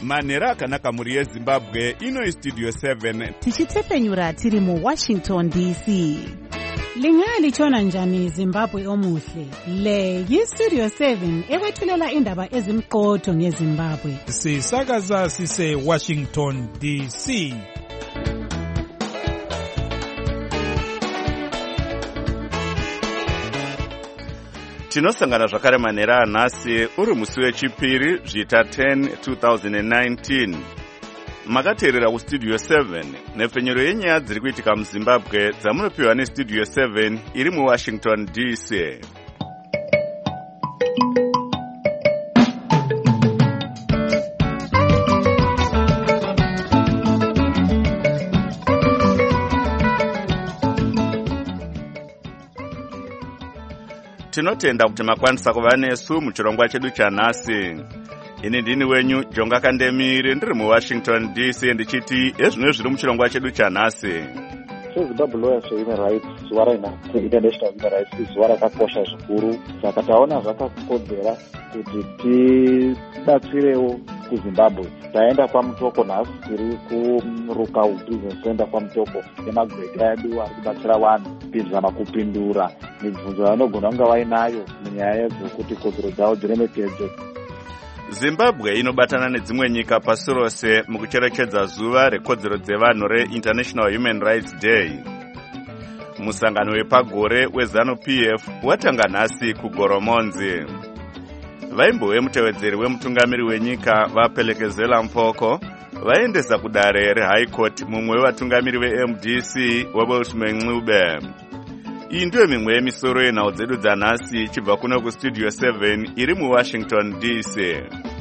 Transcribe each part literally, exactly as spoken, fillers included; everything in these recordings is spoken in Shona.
manhero akanaka mhuri yezimbabwe. Ino Studio seven tichitsepenyura tiri mu Washington D C. Lingalitshona njani Zimbabwe omuhle? Le yi-Studio seven ekwethulela indaba ezimqotho ngeZimbabwe. Sisakaza sise Washington D C. Tinosangana zvakare manhero anhasi uri musi wechipiri zvita ten twenty nineteen. Makateerera kuStudio seven nepfenyero yenyaya dziri kuitika muZimbabwe dzamunopiwa neStudio seven iri muWashington D C. Tinotenda kuti makwanisa kuva nesu muchirongwa chedu chanhasi. Ini ndini wenyu Jonga Kandemire ndiri muWashington D C ndichiti ezvino zviri muchirongwa chedu chanhasi. Zimbabwe Lawyers for Human Rights zuva rainhasi International Human Rights zuva rakakosha zvikuru, saka taona zvakakodzera kuti tibatsirewo kuZimbabwe. Taenda kwamutoko nhasi tiri kuRukau Business Center kwamutoko nemagweta edu ari kubatsira vanhu kupinzama kupindura mibvunzo vanogona kunge vainayo munyaya dzekuti kodzero dzavo dziremekedzwe. Zimbabwe inobatana nedzimwe nyika pasi rose mukucherechedza zuva rekodzero dzevanhu reInternational Human Rights Day. Musangano wepagore weZANU-P F watanga nhasi kuGoromonzi. Vaimbo vemutevedzeri wemutungamiri wenyika vaPelekezela Mpoko vaendesa kudare reHigh Court mumwe wevatungamiri veM D C weBoshman Ncube. Iyi ndiyo mimwe yemisoro yenhau dzedu dzanhasi ichibva kuno kuStudio seven iri muWashington D C.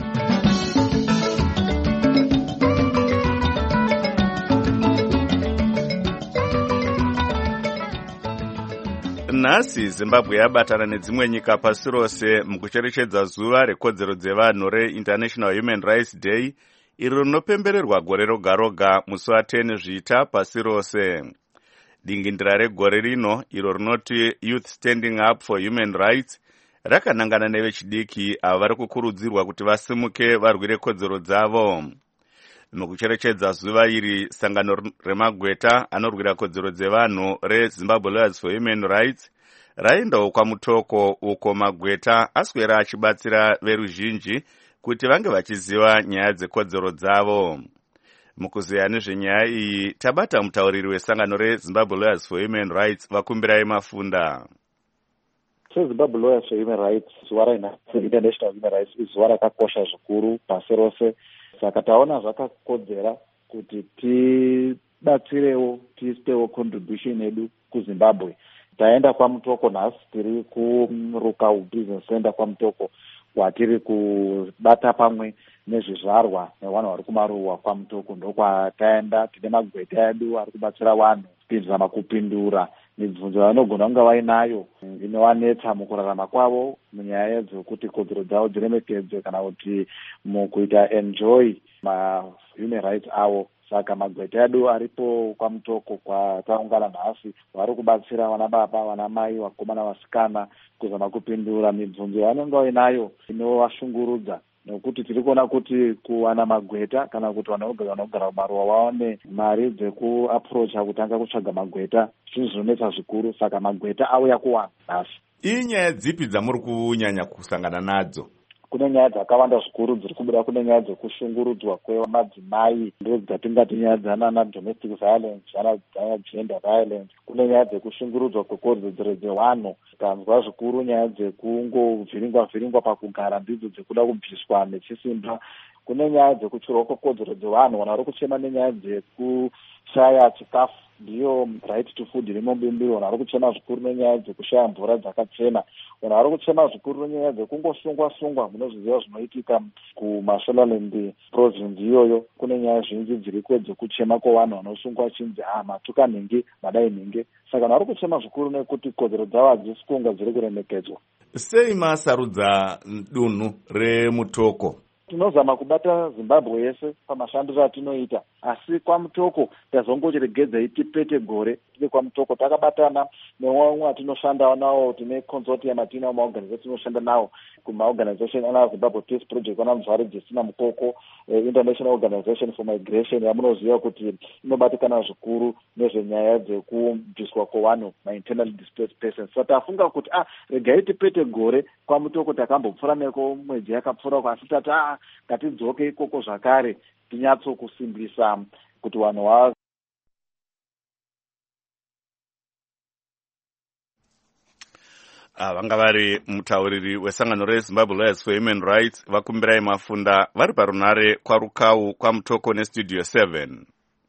Nhasi Zimbabwe yabatana nedzimwe nyika pasi rose mukucherechedza zuva rekodzero dzevanhu reInternational Human Rights Day iro rinopembererwa gore roga roga musi wa ten zvita pasi rose. Dingindira regore rino iro rinoti Youth Standing Up for Human Rights rakanangana nevechidiki avo vari kukurudzirwa kuti vasimuke varwire kodzero dzavo. Mukucherechedza zuva iri, sangano remagweta anorwira kodzero dzevanhu reZimbabwe Lawyers for Human Rights raendawo kwamutoko uko magweta aswera achibatsira veruzhinji kuti vange vachiziva nyaya dzekodzero dzavo. Mukuzeya nezvenyaya iyi tabata mutauriri wesangano reZimbabwe Lawyers for Human Rights Vakumbirai Mafunda. Zimbabwe Lawyers for Human Rights zuva rainhasi International Human Rights zuva rakakosha zvikuru pasi rose, saka taona zvakakodzera kuti tibatsirewo tiistewo contribution yedu kuZimbabwe. Taenda kwamutoko nhasi tiri kuRukau Business Center kwamutoko kwatiri kubata pamwe nezvizvarwa nevanhu vari kumaruwa kwamutoko ndokwataenda. Tine magweta edu ari kubatsira vanhu kupinzama kupindura mibvunzo vanogona kunge vainayo inovanetsa mukurarama kwavo munyaya dzekuti kodzero dzavo dziremekedzwe kana kuti mukuita enjoy ma-human rights avo. Saka magweta edu aripo kwamutoko kwataungana nhasi vari kubatsira vana baba, vana mai, vakomana, vasikana kuzama kupindura mibvunzo vanenge vainayo inovashungurudza, nekuti tiri kuona kuti kuwana magweta kana kuti vanhu vanogara mumaruwa vaone mari dzekuaprocha kutanga kutsvaga magweta zvinhu zvinonetsa zvikuru. Saka magweta auya kuwana nhasi. Inyaya dzipi dzamuri kunyanya kusangana nadzo? Kune nyaya dzakawanda zvikuru dziri kubuda. Kune nyaya dzekushungurudzwa kwemadzimai, ndo dzatingati nyaya dzana domestic violence, dzana gender violence. Kune nyaya dzekushungurudzwa kwekodzero dzevanhu. Tanzwa zvikuru nyaya dzekungovhiringwa vhiringwa pakugara ndidzo dzekuda kubviswa nechisimba. Kune nyaya dzekuchirwa kwekodzero dzevanhu, vanhu vari kuchema nenyaya dzekushaya chikafu, ndiyo right to food irimo mbimbiri. Vanhu vari kuchema zvikuru nenyaya dzekushaya mvura dzakachena. Vanhu vari kuchema zvikuru nenyaya dzekungosungwa sungwa munozviziva zvinoitika kuMashonaland province iyoyo. Kune nyaya zhinji dziriko dzekuchema kwevanhu vanosungwa chinzi ah matuka nhingi madai nhingi. Saka vanhu vari kuchema zvikuru nekuti kodzero dzavo hadzisi kunge dziri kuremekedzwa. Sei masarudza dunhu remutoko? tinozama kubata Zimbabwe yese pamashandiro atinoita, asi kwamutoko tazongoregedzai tipete gore tiri kwamutoko. Takabatana nevamwe atinoshanda nawo, tine consortium atina maorganization tinoshanda nawo kumaorganization ana Zimbabwe Peace Project, ana Mzwari Justina Mukoko, eh, International Organization for Migration yamunoziva kuti inobatikana zvikuru nezvenyaya dzekubviswa kwevanhu ma-internally displaced persons. So tafunga kuti ah regai tipete gore kwamutoko takambopfura neko mwedzi yakapfura, asi tati ah ngatidzoke ikoko zvakare tinyatso kusimbisa kuti vanhu va vanga vari mutauriri wesangano reZimbabwe Lawyers for Human Rights vakumbirai mafunda vari parunare kwarukau kwamutoko nestudio seven.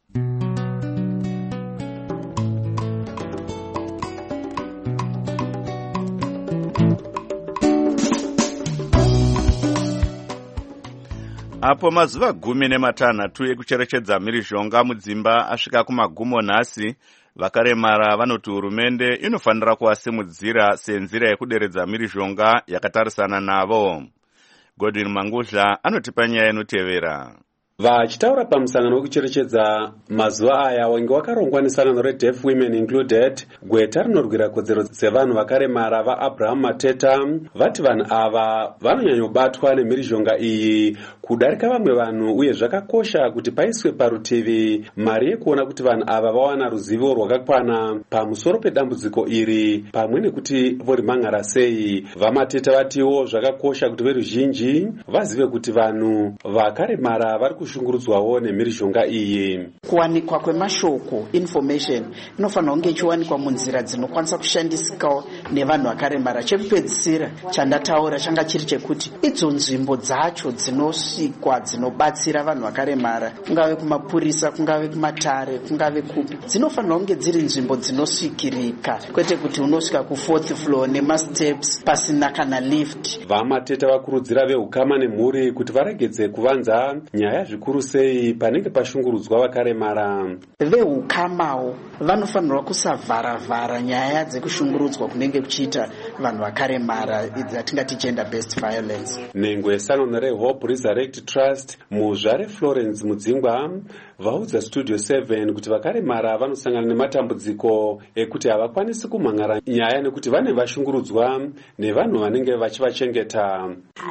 Apo mazuva gumi nematanhatu ekucherechedza mhirizhonga mudzimba asvika kumagumo nhasi, vakaremara vanoti hurumende inofanira kuvasimudzira senzira yekuderedza mhirizhonga yakatarisana navo. Godwin Mangudla anotipa nyaya inotevera. Vachitaura pamusangano wekucherechedza mazuva aya wange wakarongwa nesangano reDeaf Women Included, gweta rinorwira kodzero dzevanhu vakaremara vaAbraham Mateta vati vanhu ava vanonyanyobatwa nemhirizhonga iyi kudarika vamwe vanhu, uye zvakakosha kuti paiswe parutivi mari yekuona kuti vanhu ava vawana ruzivo rwakakwana pamusoro pedambudziko iri pamwe nekuti vorimhan'ara sei. VaMateta vatiwo zvakakosha kuti veruzhinji vazive kuti vanhu vakaremara vari kushungurudzwawo nemhirizhonga iyi. Kuwanikwa kwemashoko information inofanira kunge ichiwanikwa munzira dzinokwanisa kushandisikawo nevanhu vakaremara. Chekupedzisira chandataura changa chiri chekuti idzo nzvimbo dzacho dzinosvikwa dzinobatsira vanhu vakaremara, kungave kumapurisa, kungave kumatare, kungave kupi, dzinofanira kunge dziri nzvimbo dzinosvikirika, kwete kuti unosvika kufourth floor nemasteps pasina kana lift. VaMateta vakurudzira vehukama nemhuri kuti varegedze kuvanza nyaya zvikuru sei panenge pashungurudzwa vakaremara. Vehukamawo vanofanirwa kusavhara-vhara nyaya dzekushungurudzwa kunenge kuchiita vanhu vakaremara, dzatingati gender based violence. Nhengo yesangano reHope Resurrect Trust muzvare Florence Mudzingwa vaudza Studio seven kuti vakaremara vanosangana nematambudziko ekuti havakwanisi kumhan'ara nyaya nekuti vane vashungurudzwa nevanhu vanenge vachivachengeta.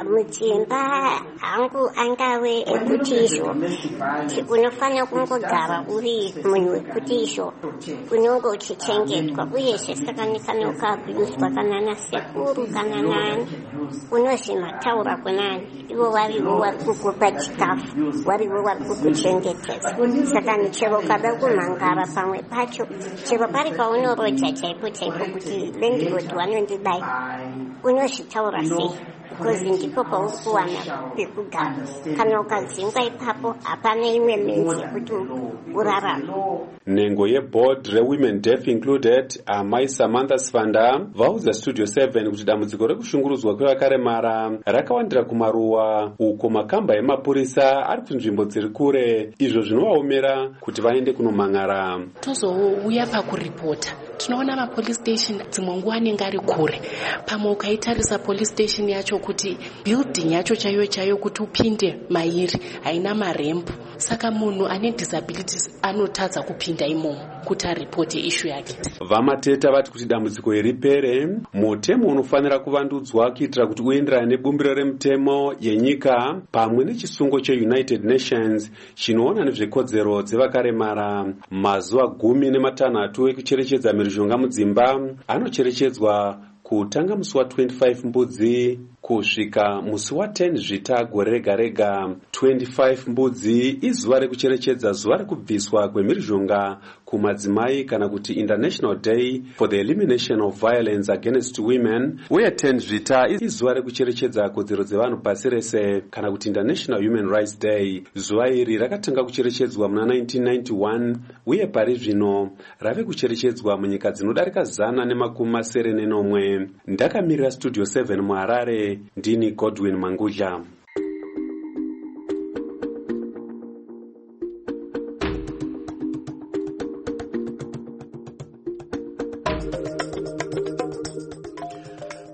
Mudzimba hangu angave ekuti izvo unofanira kungogara uri munhu wekuti izvo unonge uchichengetwa, uyezve sakanifanira ukaabhuyuswa kana nasekuru kana nani, unozvimataura kunani, ivo varivo vari kukupa chikafu, varivo vari kukuchengetedza. Saka chero ukada kumhangara pamwe pacho, chero pari paunoroja chaipo chaipo kuti landlord vanondidai, unozvitaura sei? Because ndipo pauri kuwana pekugara. Kana ukadzingwa ipapo hapana imwe menzi yekuti urarama. Nhengo yeboard reWomen Deaf Included, amai Samantha Sifanda vaudza Studio seven kuti dambudziko rekushungurudzwa kwevakaremara rakawandira kumaruwa, uko makamba emapurisa ari kunzvimbo dziri kure, izvo zvinovaomera kuti vaende kunomhan'ara. Tozouya pakuripota tinoona mapolice station dzimwe nguva anenge ari kure, pamwe ukaitarisa police station yacho kuti building yacho chaiyo chaiyo kuti upinde mairi haina marempu, saka munhu ane disabilities anotadza kupinda imomo kuti aripote issue yake. VaMateta vati kuti dambudziko ripere, mutemo unofanira kuvandudzwa kuitira kuti uenderane nebumbiro remutemo yenyika pamwe nechisungo cheUnited Nations chinoona nezvekodzero dzevakaremara. Mazuva gumi nematanhatu ekucherechedza mhirizhonga mudzimba anocherechedzwa kutanga musi wa twenty-five mbudzi kusvika musi wa ten zvita gore rega rega. twenty-five mbudzi izuva rekucherechedza zuva rekubviswa kwemhirizhonga kumadzimai kana kuti International Day for the Elimination of Violence Against Women, uye ten zvita izuva rekucherechedza kodzero dzevanhu pasi rese kana kuti International Human Rights Day. Zuva iri rakatanga kucherechedzwa muna nineteen ninety-one uye pari zvino rave kucherechedzwa munyika dzinodarika zana nemakumi masere nenomwe. Ndakamirira Studio seven muHarare, ndini Godwin Mangudla.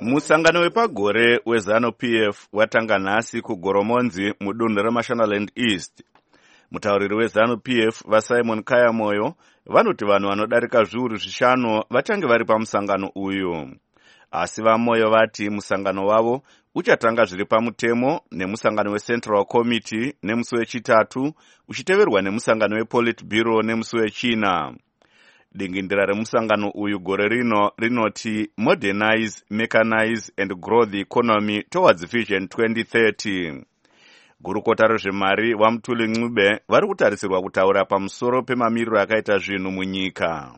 Musangano wepagore weZanu P F watanga nhasi kugoromonzi mudunhu reMashonaland East. Mutauriri weZanu P F vaSimon Kayamoyo vanoti vanhu vanodarika zviuru zvishanu vachange vari pamusangano uyu. Asi vaMoyo vati musangano wavo uchatanga zviri pamutemo nemusangano weCentral Committee nemusi wechitatu uchiteverwa nemusangano wePolitburo nemusi wechina. Dingindira remusangano uyu gore rino rinoti Modernize, Mechanize and Grow the Economy Towards Vision twenty thirty. Gurukota rezvemari vaMutuli Ncube vari kutarisirwa kutaura pamusoro pemamiriro akaita zvinhu munyika.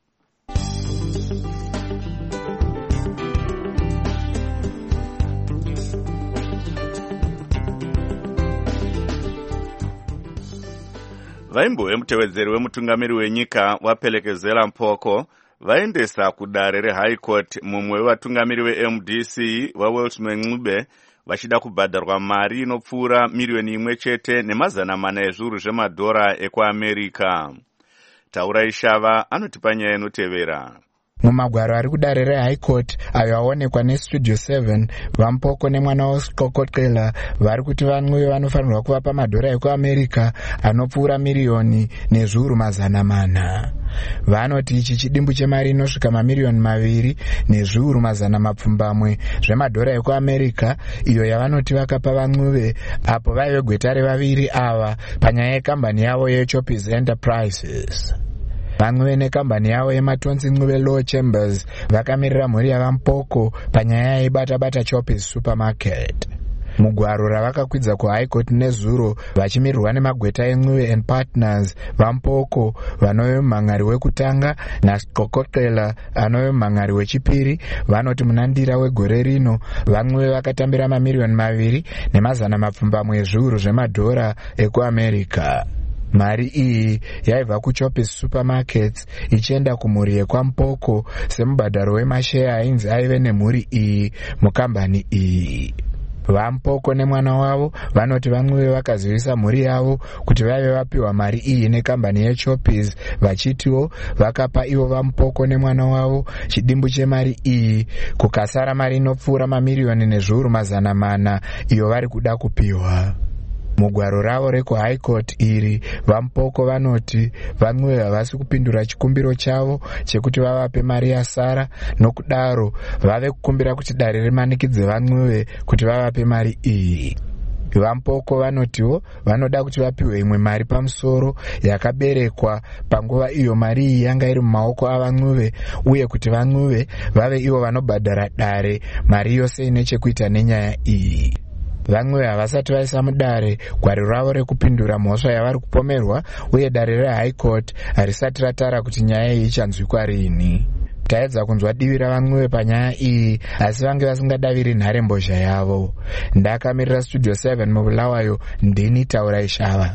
Vaimbo vemutevedzeri wemutungamiri wenyika waPelekezela Mpoko vaendesa kudare reHigh Court mumwe wevatungamiri veM D C vaWelshman Ncube vachida kubhadharwa mari inopfuura miriyoni imwe chete nemazana mana ezviuru zvemadhora ekuAmerika. Taura Ishava anotipa nyaya inotevera. Mumagwaro ari kudare reHigh Court ayo aonekwa neStudio seven, vaMpoko nemwana waSkokotkela vari kuti vaNcube vanofanirwa kuvapa madhora ekuAmerika anopfuura miriyoni nezviuru mazana mana. Vanoti ichi chidimbu chemari inosvika mamiriyoni maviri nezviuru mazana mapfumbamwe zvemadhora ekuAmerika iyo yavanoti vakapa vaNcube apo vaive gweta revaviri ava panyaya yekambani yavo yeChoppies Enterprises. VaNcube nekambani yavo yematonzi Ncube Law Chambers vakamirira mhuri yavaMpoko panyaya yeibata-bata Choppies Supermarket. Mugwaro ravakakwidza kuHigh Court nezuro vachimirirwa nemagweta eNcube and Partners vaMpoko vanove mumhan'ari wekutanga naSkokotkela anove mumhan'ari wechipiri vanoti munandira wegore rino vaNcube vakatambira mamiriyoni maviri nemazana mapfumbamwe ezviuru zvemadhora ekuAmerika. Mari iyi yaibva kuChoppies Supermarkets ichienda kumhuri yekwaMpoko semubhadharo wemasheya ainzi aive nemhuri iyi mukambani iyi. VaMpoko nemwana wavo vanoti vaNcube vakazivisa mhuri yavo kuti vaive vapiwa mari iyi nekambani yeChoppies vachitiwo vakapa ivo vaMpoko nemwana wavo chidimbu chemari iyi kukasara mari inopfuura mamiriyoni nezviuru mazana mana iyo vari kuda kupiwa. Mugwaro ravo rekuHigh Court iri vaMpoko vanoti vaNcube havasi kupindura chikumbiro chavo chekuti vavape mari yasara, nokudaro vave kukumbira kuti dare rimanikidze vaNcube kuti vavape mari iyi. VaMpoko vanotiwo vanoda kuti vapiwe imwe mari pamusoro yakaberekwa panguva iyo mari iyi yanga iri mumaoko avaNcube uye kuti vaNcube vave ivo vanobhadhara dare mari yose ine chekuita nenyaya iyi. VaNcube havasati vaisa mudare gwaro ravo rekupindura mhosva yavari kupomerwa uye dare reHigh Court harisati ratara kuti nyaya iyi ichanzwikwa rini. Taedza kunzwa divi ravaNcube panyaya iyi asi vange vasingadaviri nharembozha yavo. Ndakamirira Studio seven mubulawayo ndini Taura Ishava.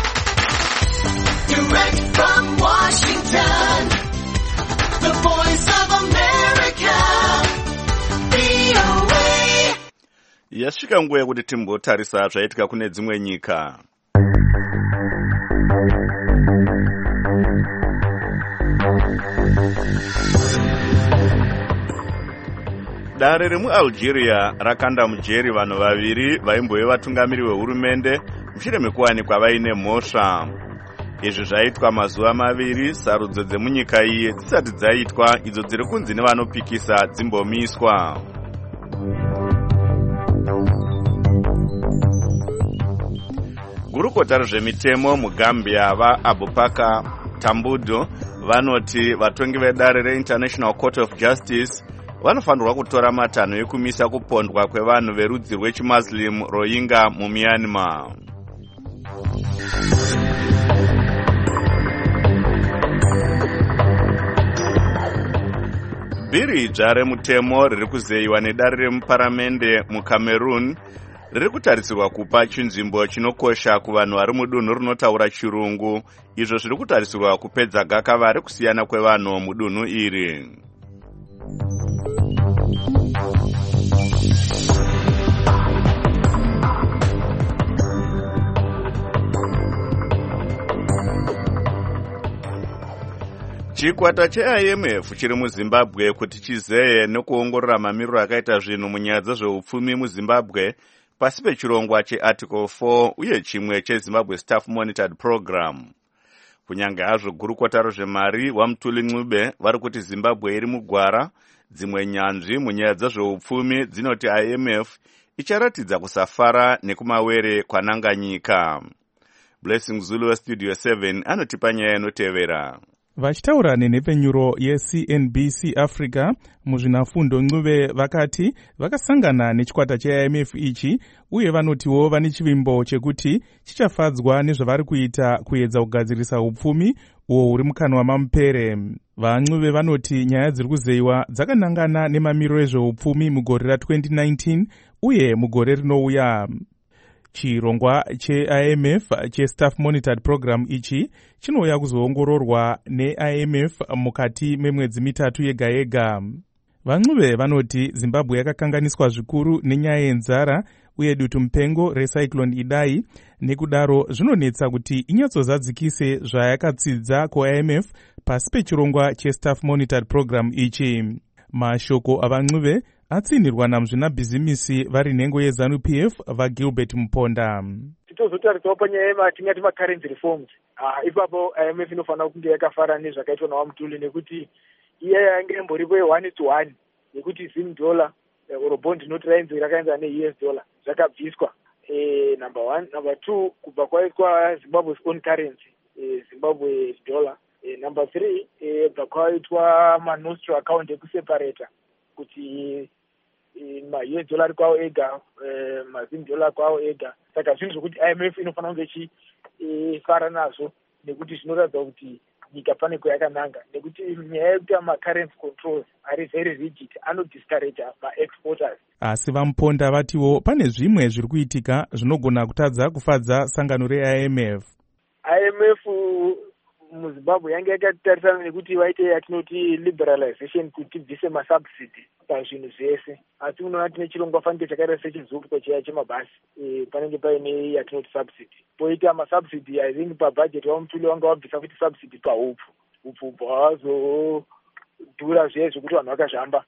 Direct from Washington, the voice of America, V O A. Yasvika nguva yekuti timbotarisa zvaitika kune dzimwe nyika. Dare remuAlgeria rakanda mujeri vanhu vaviri vaimbove vatungamiri vehurumende mushure mekuwanikwa vaine mhosva. Izvi zvaitwa mazuva maviri sarudzo dzemunyika iyi dzisati dzaitwa idzo dziri kunzi nevanopikisa dzimbomiswa. Gurukota rezvemitemo muGambia vaAbubakar Tambudo vanoti vatongi vedare reInternational Court of Justice vanofanirwa kutora matanho ekumisa kupondwa kwevanhu verudzi rwechiMuslim Rohingya muMyanmar. Bhiri idzva remutemo riri kuzeyiwa nedare remuparamende muCameroon riri kutarisirwa kupa chinzvimbo chinokosha kuvanhu vari mudunhu rinotaura chirungu, izvo zviri kutarisirwa kupedza gakava rekusiyana kwevanhu mudunhu iri. chikwata che-I M F chiri muzimbabwe kuti chizeye nekuongorora mamiriro akaita zvinhu munyaya dzezveupfumi muzimbabwe pasi pechirongwa chearticle four uye chimwe chezimbabwe staff monitored program. Kunyange hazvo gurukota rezvemari Wamtuli Ncube vari kuti zimbabwe iri mugwara, dzimwe nyanzvi munyaya dzezveupfumi dzinoti I M F icharatidza kusafara nekumawere kwananga nyika. Blessing Zulu westudio seven anotipa nyaya inotevera. Vachitaura nenhepfenyuro ye-C N B C Africa, muzvinafundo Ncube vakati vakasangana nechikwata che-I M F ichi uye vanotiwo vane chivimbo chekuti chichafadzwa nezvavari kuita kuedza kugadzirisa upfumi uwo huri mukanwa mamupere. VaNcube vanoti nyaya dziri kuzeyiwa dzakanangana nemamiriro ezveupfumi mugore ra-twenty nineteen uye mugore rinouya. Chirongwa che-I M F che-Staff Monitored Program ichi chinouya kuzoongororwa ne-I M F mukati memwedzi mitatu yega yega. VaNcube vanoti Zimbabwe yakakanganiswa zvikuru nenyaya yenzara uye dutu mupengo recyclone Idai, nekudaro zvinonetsa kuti inyatsozadzikise zvayakatsidza ku-I M F pasi pechirongwa che-Staff Monitored Program ichi. Mashoko avaNcube atsinirwa namuzvinabhizimisi vari nhengo yeZANU P F vaGilbert Muponda. Titozotaridzawo panyaya yematingati macurrency reforms. Ah, ipapo I M F inofanira kunge yakafara nezvakaitwa naWamtuli nekuti iye yange imboripo ye-one to one nekuti zim dollar or bond note rainzi rakaenzana ne-U S dollar zvakabviswa. Eh, number one. Number two, kubva kwaitwa Zimbabwe's own currency, eh, Zimbabwe dollar. Eh, number three, eh, kubva kwaitwa ma-nostro account ekuseparata kuti ma-U S dollar kwawo ega, mazim dollar kwawo ega. Saka zvinhu zvokuti I M F inofanira kunge ichifara nazvo nekuti zvinoratidza kuti nyika pane kwayakananga, nekuti nyaya yekuti ma-currency controls ari very rigid anodiscourage ma-exporters. Asi Vamuponda vatiwo pane zvimwe zviri kuitika zvinogona kutadza kufadza sangano re-I M F. I M F muZimbabwe yange yakatarisana nekuti vaite yatinoti liberalization kuti bvise masubsidy pazvinhu zvese, asi unoona tine chirongwa fanike chakaita sechizupwa cheya chemabhasi, e, panenge paine yatinoti subsidy. Poita masubsidy I think pabudget waMutuli wanga wabvisa kuti subsidy paupfu upfu hwazodhura zviye zvokuti vanhu vakazvamba.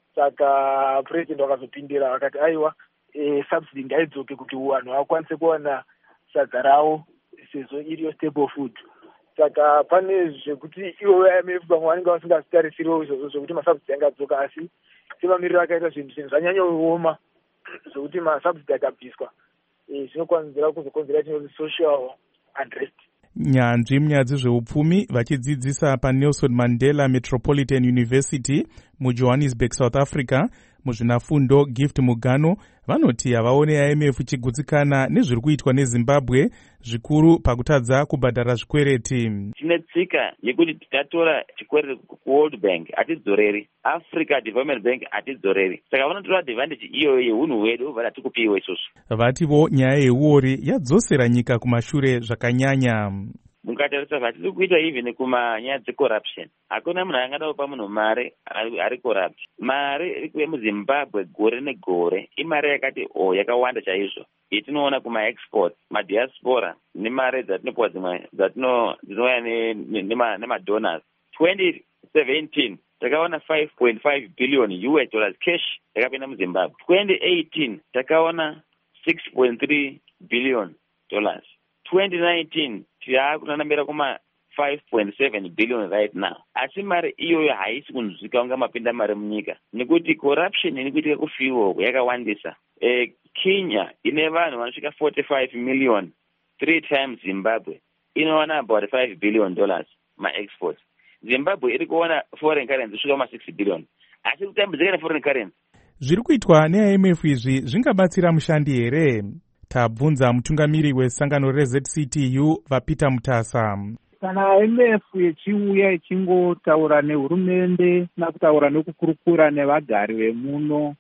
Saka president wakazopindira vakati aiwa, e, subsidy ngaidzoke kuti vanhu vakwanise kuwana sadza ravo sezvo iriyo staple food. Saka pane zvekuti iwo I M F vamwe vanenge vasingazvitarisiriwo izvozvo zvokuti masubsidy angadzoka, asi semamiriro akaita zvinhu zvinhu zvanyanyowoma zvokuti masubsidy akabviswa zvinokonzera kuzokonzera chinoti social unrest. Nyanzvi munyaya dzezveupfumi vachidzidzisa paNelson Mandela Metropolitan University muJohannesburg, South Africa, muzvinafundo Gift Mugano vanoti havaone I M F ichigutsikana nezviri kuitwa neZimbabwe zvikuru pakutadza kubhadhara zvikwereti. Tine tsika yekuti tikatora chikwereti kuWorld Bank hatidzoreri, Africa Development Bank hatidzoreri, saka vanotora advantage iyoyo yeunhu hwedu obva tikupiwa isusu. Vativo nyaya yeuori yadzosera nyika kumashure zvakanyanya. Mukatarisa zvatiri kuita even kumanyaya dzecorruption, hakuna munhu angadawo munhu mari ari corrupt. Mari iri kuuya muZimbabwe gore negore imari yakati o yakawanda chaizvo. Itinoona kuma-export, madiaspora nemari dzatinopiwa dzimwe dzinouya nemadonors. twenty seventeen takaona five point five billion U S dollars cash yakapinda muZimbabwe. twenty eighteen takaona six point three billion dollars. twenty nineteen tiakunanamira kuma five point seven billion right now. Asi mari iyoyo haisi kunzwika unga mapinda mari munyika nekuti corruption iri kuitika kufiwo yakawandisa. Eh, Kenya ine vanhu vanosvika forty-five million, three times Zimbabwe inowana about five billion dollars ma-exports. Zimbabwe iri kuona foreign currency kusvika kuma six billion, asi kutambudzika neforeign currency. Zviri kuitwa ne-I M F izvi zvingabatsira mushandi here? Tabvunza mutungamiri wesangano reZ C T U vaPeter Mutasa. Kana I M F ichiuya ichingotaura nehurumende nakutaura nekukurukura nevagari vemuno,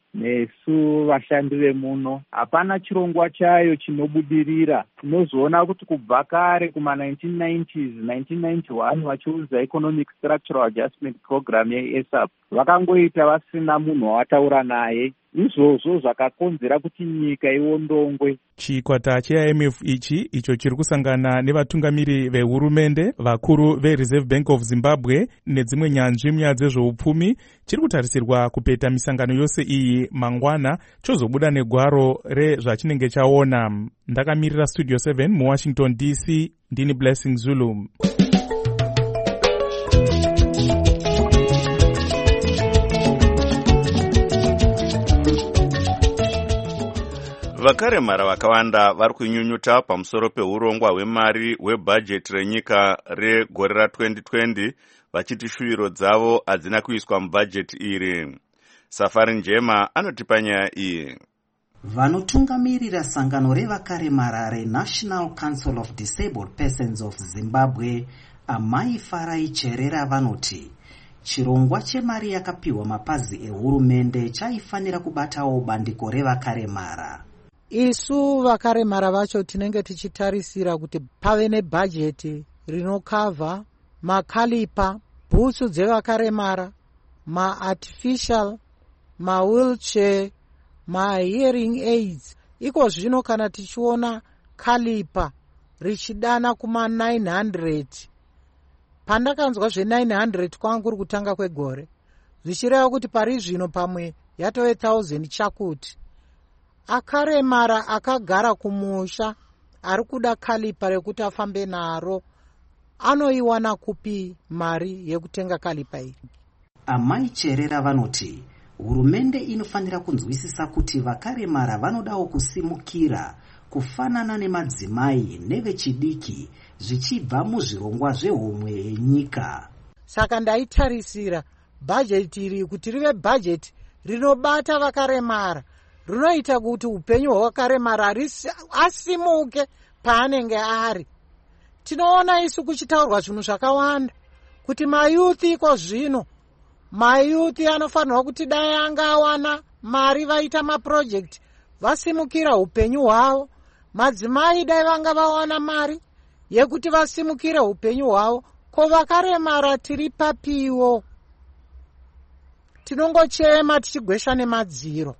nesu vashandi vemuno. Hapana chirongwa chayo chinobudirira. Tinozoona kuti kubva kare kuma nineteen nineties, nineteen ninety-one vachiudza Economic Structural Adjustment Program ye-A S A P, vakangoita vasina munhu wavataura naye. Izvozvo zvakakonzera kuti nyika iwondongwe. Chikwata che-I M F ichi icho chiri kusangana nevatungamiri vehurumende, vakuru ve-Reserve Bank of Zimbabwe nedzimwe nyanzvi munyaya dzezveupfumi chiri kutarisirwa kupeta misangano yose iyi mangwana chozobuda negwaro rezvachinenge chaona. Ndakamirira Studio seven muWashington D C, ndini Blessing Zulu. Vakaremara vakawanda vari kunyunyuta pamusoro peurongwa hwemari hwebhajeti renyika regore ra-twenty twenty vachiti shuviro dzavo hadzina kuiswa mubhajeti iri. Safari Njema anotipa nyaya iyi. Vanotungamirira sangano revakaremara reNational Council of Disabled Persons of Zimbabwe, Amai Farai Cherera, vanoti chirongwa chemari yakapiwa mapazi ehurumende chaifanira kubatawo bandiko revakaremara. Isu vakaremara vacho tinenge tichitarisira kuti pave nebhajeti rinokavha makalipa, bhutsu dzevakaremara, ma-artificial, ma-wheelchair, ma-hearing aids. Iko zvino kana tichiona kalipa richidana kuma nine hundred, pandakanzwa zve-nine hundred kwanga kuri kutanga kwegore, zvichireva kuti pari zvino pamwe yatove one thousand chakuti. Akaremara akagara kumusha ari kuda kalipa rekuti afambe naro, anoiwana kupi mari yekutenga kalipa iyi? Amai Cherera vanoti hurumende inofanira kunzwisisa kuti vakaremara vanodawo kusimukira kufanana nemadzimai nevechidiki zvichibva muzvirongwa zvehomwe yenyika. Saka ndaitarisira bhajeti iri kuti rive bhajeti rinobata vakaremara, rinoita kuti upenyu hwavakaremara asimuke paanenge ari. Tinoona isu kuchitaurwa zvinhu zvakawanda kuti mayuthi iko zvino, mayuthi anofanirwa kuti dai angawana mari vaita maprojekti vasimukira upenyu hwavo, madzimai dai vanga vawana mari yekuti vasimukire upenyu hwavo. Ko vakaremara tiri papiwo, tinongochema tichigwesha nemadziro.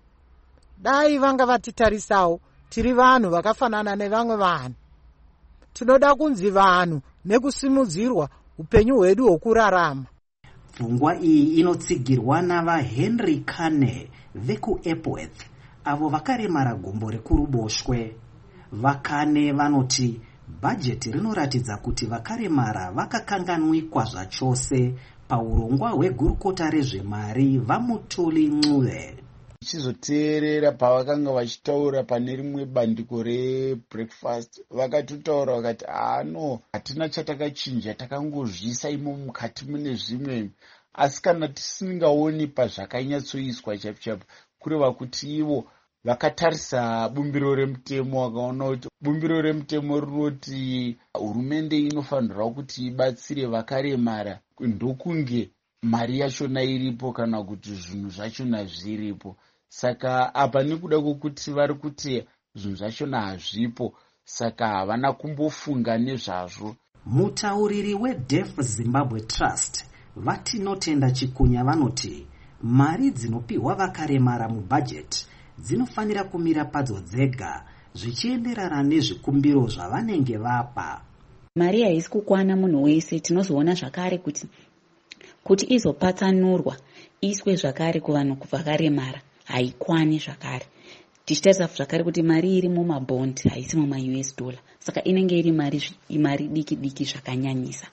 Dai vanga vatitarisawo tiri vanhu vakafanana nevamwe vanhu. Tinoda kunzi vanhu nekusimudzirwa upenyu hwedu hwokurarama. Pfungwa iyi inotsigirwa navaHenry Kane vekuEpworth, avo vakaremara gumbo rekuruboshwe. Vakane vanoti bhajeti rinoratidza kuti vakaremara vakakanganwikwa zvachose paurongwa hwegurukota rezvemari vaMutuli Ncube. Chizoteerera pavakanga vachitaura pane rimwe bandiko rebreakfast, vakatotaura vakati ano hatina chatakachinja, takangozvisa imo mukati mune zvimwe, asi kana tisingaoni pazvakanyatsoiswa chapu chapu, kureva kuti ivo vakatarisa bumbiro remutemo vakaona kuti bumbiro remutemo rinoti hurumende inofanirwa kuti ibatsire vakaremara ndokunge mari yachona iripo kana kuti zvinhu zvachona zviripo. Saka apa nekuda kwokuti vari kuti zvinhu zvachona hazvipo, saka havana kumbofunga nezvazvo. Mutauriri weDeaf Zimbabwe Trust vatinotenda Chikunya vanoti mari dzinopiwa vakaremara mubhajeti dzinofanira kumira padzo dzega zvichienderana nezvikumbiro zvavanenge vapa. Mari haisi kukwana munhu wese. Tinozoona zvakare kuti kuti izopatsanurwa iswe zvakare kuvanhu vakaremara haikwani zvakare. Tichitarisa zvakare kuti mari iri mumabhondi haisi muma-U S dollar, saka inenge iri mari mari diki diki zvakanyanyisa.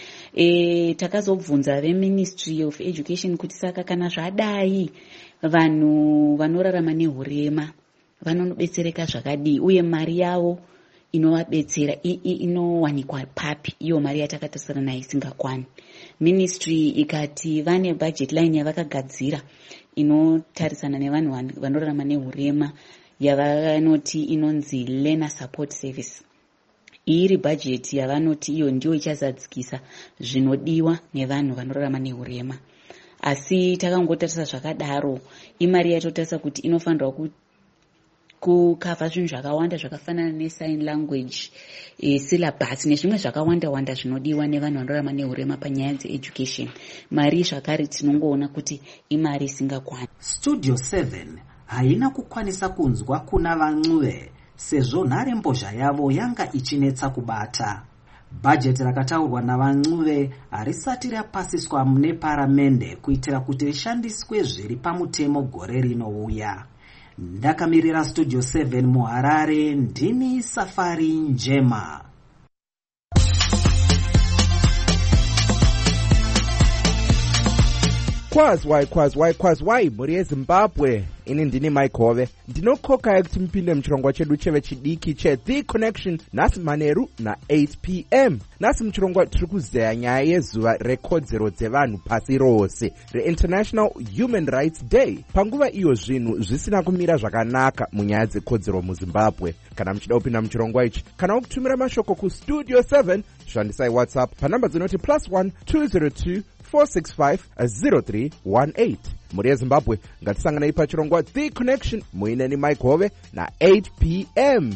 E, takazobvunza veMinistry of Education kuti saka kana zvadai vanhu vanorarama nehurema vanobetsereka zvakadii, uye mari yavo inovabetsera inowanikwa papi, iyo mari yatakatarisana nayo isingakwani. Ministry ikati vane budget line yavakagadzira inotarisana nevanhu vanorarama nehurema yavanoti inonzi Learner Support Service. Iri budget yavanoti iyo ndio ichazadzikisa zvinodiwa nevanhu vanorarama nehurema. asi takangotarisa zvakadaro imari yatotarisa kuti inofanirwa ku kukavha zvinhu zvakawanda zvakafanana nesign language e, syllabus nezvimwe zvakawanda wanda zvinodiwa nevanhu vanorarama neurema panyaya dzeeducation. Mari zvakare tinongoona kuti imari isingakwani. Studio seven haina kukwanisa kunzwa kuna van'uve sezvo nharembozha yavo yanga ichinetsa kubata. Bhajeti rakataurwa navan'uve harisati rapasiswa mune paramende kuitira kuti rishandiswe zviri pamutemo gore rinouya. Ndakamirira Studio seven muHarare, ndini Safari Njema. Kwazwai kwazwai kwazwai mhuri yeZimbabwe. Ini ndini Mike Hove. Ndinokokai kuti mupinde muchirongwa chedu cheve chidiki che The Connection nhasi manheru na eight p m. Nhasi muchirongwa tiri kuzeya nyaya yezuva rekodzero dzevanhu pasi rose, reInternational Human Rights Day. Panguva iyo zvinhu zvisina kumira zvakanaka munyaya dzekodzero muZimbabwe. Kana muchida kupinda muchirongwa ichi, kana kutumira mashoko kuStudio seven, shandisai WhatsApp panhamba dzinoti plus one two zero two four six five zero three one eight. Muri yeZimbabwe, ngatisanganei pachirongwa The Connection muineni Mike Hove na eight p m.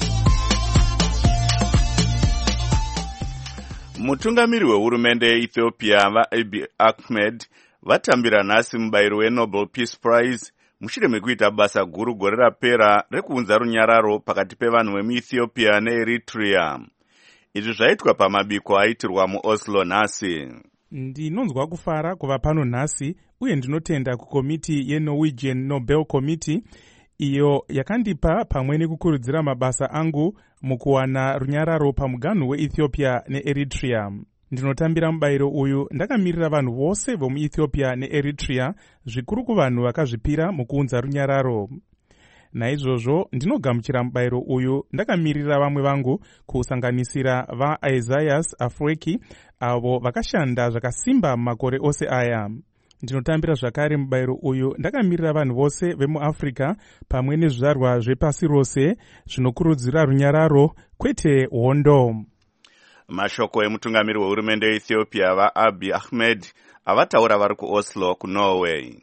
Mutungamiri wehurumende yeEthiopia vaAbiy Ahmed vatambira nhasi mubayiro weNobel Peace Prize mushure mekuita basa guru gore rapera rekuunza runyararo pakati pevanhu vemuEthiopia neEritrea. Izvi zvaitwa pamabiko aitirwa muOslo nhasi. Ndinonzwa kufara kuva pano nhasi uye ndinotenda kukomiti yeNorwegian Nobel Committee iyo yakandipa pamwe nekukurudzira mabasa angu mukuwana runyararo pamuganhu weEthiopia neEritrea. Ndinotambira mubayiro uyu ndakamirira vanhu vose vomuEthiopia neEritrea, zvikuru kuvanhu vakazvipira mukuunza runyararo. Naizvozvo ndinogamuchira mubayiro uyu ndakamirira vamwe vangu kusanganisira vaIsaias Afwerki avo vakashanda zvakasimba makore ose aya. Ndinotambira zvakare mubayiro uyu ndakamirira vanhu vose vemuAfrica pamwe nezvizvarwa zvepasi rose zvinokurudzira runyararo kwete hondo. Mashoko emutungamiri wehurumende yeEthiopia vaAbiy Ahmed avataura vari kuOslo kuNorway.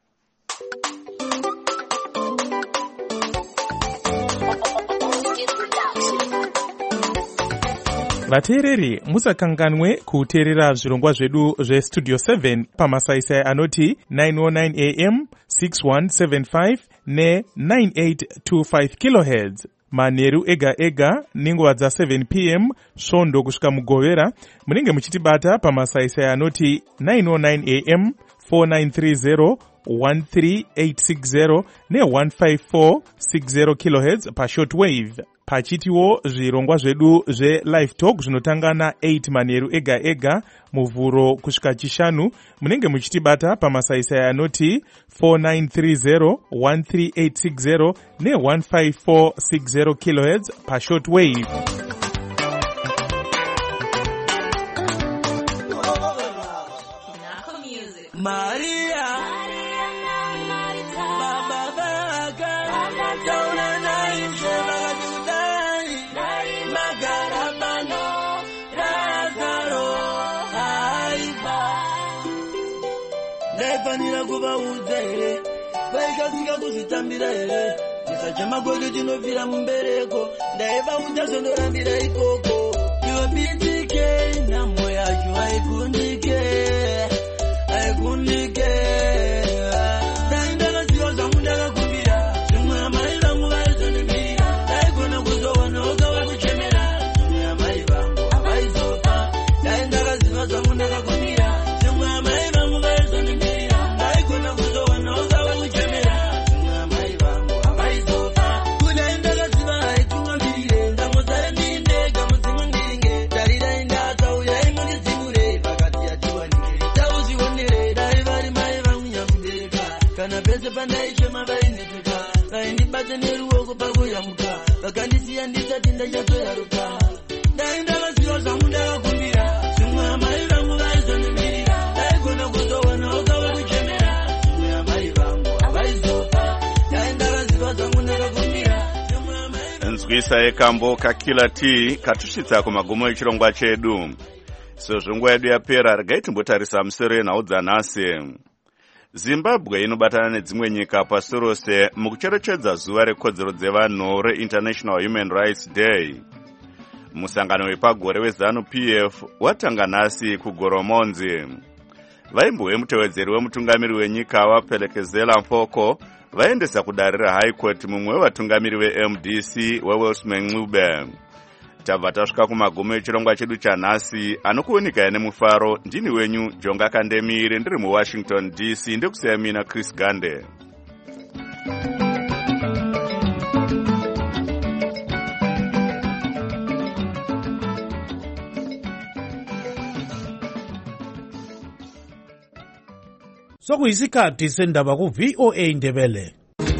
Vateereri, musakanganwe kuteerera zvirongwa zvedu zveStudio seven pamasaisai anoti nine oh nine a m, six one seven five ne nine eight two five kilohertz. Manheru ega ega nenguva dza seven p m svondo kusvika mugovera munenge muchitibata pamasaisai anoti nine oh nine a m, four nine three zero, one three eight six zero ne one five four six zero kilohertz pashortwave. Pachitiwo zvirongwa zvedu zveLive Talk zvinotanga na eight manheru ega ega muvhuro kusvika chishanu munenge muchitibata pamasaisai anoti four nine three zero, one three eight six zero ne one five four six zero kilohertz pashortwave. Maria Baba Baga Dauna Naisha Bagadudai Magarabano Razaro Haiba Levanira Guba Udere Vaikazinga kuzitambira ere Nisachema gogo jinovira mbereko Ndaeva utazondorambira ikoko Iwe bitike na moya jua ikundike Aikundike Daindala siyoza mundaka kubira Simwa maila muwazo nibira Daikona kuzowa noga wa kuchemera Simwa maivangu abaizopa Daindala siyoza mundaka kubira Simwa maila muwazo nibira Daikona kuzowa noga wa kuchemera Simwa maivangu abaizopa Kudaindala siyoza haitunga mbire Ndamoza mbinde gamuzimu ndinge Darida indaka uya imuni zibure Bakati ya tiwa nike Tauzi wonere Daivari maiva unyamudereka Kana pese pandaishe mabaineteka Kaindibate neruoko pakuyamuka Vakandisiya ndisati ndachazoyaruka Daindala siyoza mundaka kumbira Simwa maiva muvaizo nimirira Daigona kuzowana okawa kuchemera Simwa maivangu avaizopa Daindala siyoza mundaka kumbira Nzwisa yekambo kakila ti katusvitsa kumagumo echirongwa chedu. Sezvo nguva yedu yapera regai timbotarisa musoro yenhau dzanhasi. Zimbabwe inobatana nedzimwe nyika pasi rose mukucherechedza zuva rekodzero dzevanhu reInternational Human Rights Day. Musangano wepagore weZANU-P F watanga nhasi kuGoromonzi. Vaimbo vemutevedzeri wemutungamiri wenyika waPhelekezela Mfoko vaendesa kudarira High Court mumwe wevatungamiri veM D C weWellsman Ncube. Tabva tasvika kumagumo echirongwa chedu chanhasi, anokuoneka nemufaro. Ndini wenyu Jonga Kandemire, ndiri muWashington D C, ndikusiya mina Chris Gande. Sokuyisikhathi sendaba ku V O A Ndebele.